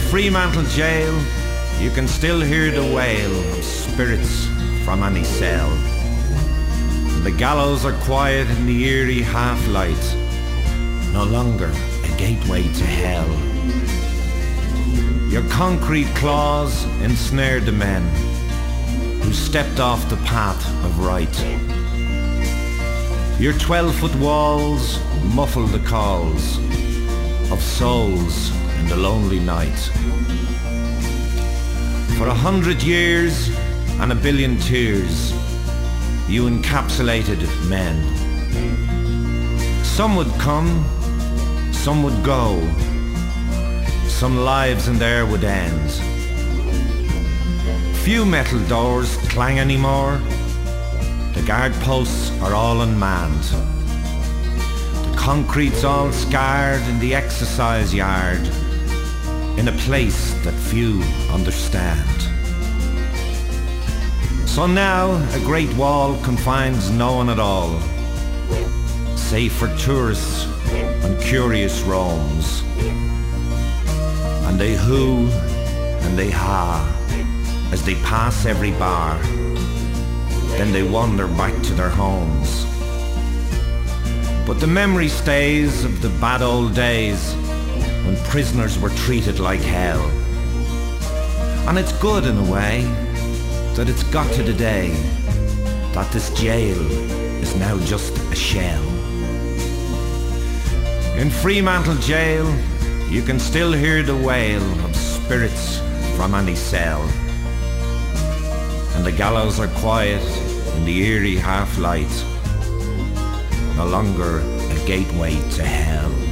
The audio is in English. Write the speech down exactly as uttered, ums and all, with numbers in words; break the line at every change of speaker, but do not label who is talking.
Fremantle jail, you can still hear the wail of spirits from any cell. The gallows are quiet in the eerie half-light, no longer a gateway to hell. Your concrete claws ensnared the men who stepped off the path of right. Your twelve-foot walls muffle the calls of souls in the lonely night. For a hundred years and a billion tears, you encapsulated men. Some would come, some would go, some lives in there would end. Few metal doors clang anymore. The guard posts are all unmanned. The concrete's all scarred in the exercise yard, in a place that few understand. So now a great wall confines no one at all, save for tourists and curious roams. And they hoo and they ha as they pass every bar. Then they wander back to their homes. But the memory stays of the bad old days when prisoners were treated like hell. And it's good in a way that it's got to the day that this jail is now just a shell. In Fremantle jail, you can still hear the wail of spirits from any cell. And the gallows are quiet in the eerie half-light, no longer a gateway to hell.